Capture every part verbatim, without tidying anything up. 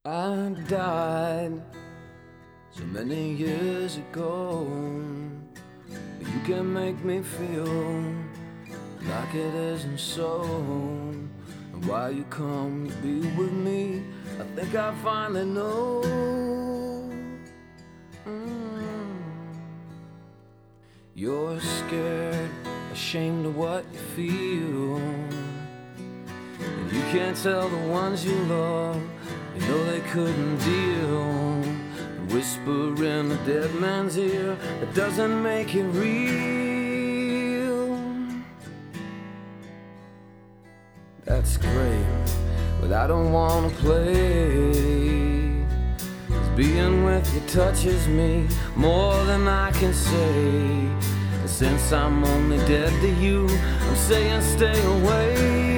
I died so many years ago, but you can make me feel like it isn't so. And why you come to be with me, I think I finally know. mm. You're scared, ashamed of what you feel, and you can't tell the ones you love, you know they couldn't deal. And whisper in a dead man's ear, it doesn't make it real. That's great, but I don't wanna play. 'Cause being with you touches me more than I can say. And since I'm only dead to you, I'm saying stay away.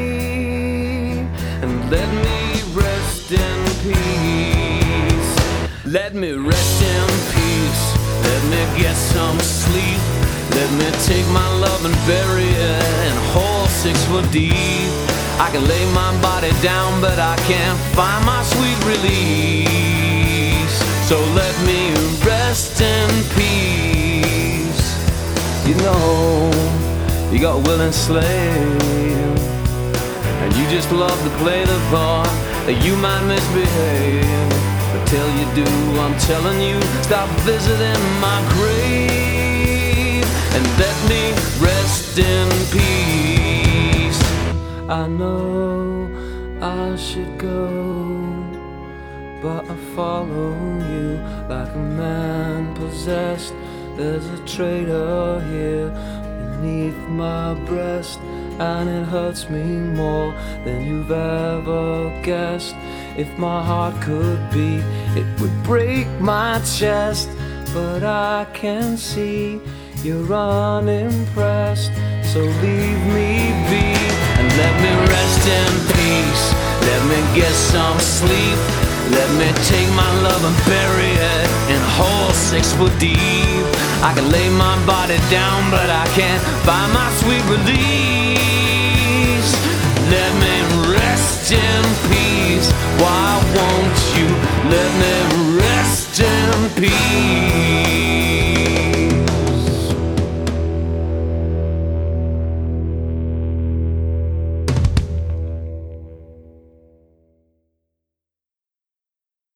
And let me rest in peace. Let me rest in peace. Let me get some sleep. Let me take my love and bury it in a hole six foot deep. I can lay my body down, but I can't find my sweet release. So let me rest in peace. You know, you got a willing slave, and you just love to play the part that you might misbehave. But till you do, I'm telling you, stop visiting my grave and let me rest in peace. I know I should go, but I follow you like a man possessed. There's a traitor here beneath my breast, and it hurts me more than you've ever guessed. If my heart could beat, it would break my chest. But I can see you're unimpressed, so leave me be and let me rest in peace. Let me get some sleep. Let me take my love and bury it in a hole six foot deep. I can lay my body down, but I can't find my sweet release. Let me rest in peace. Why won't you let me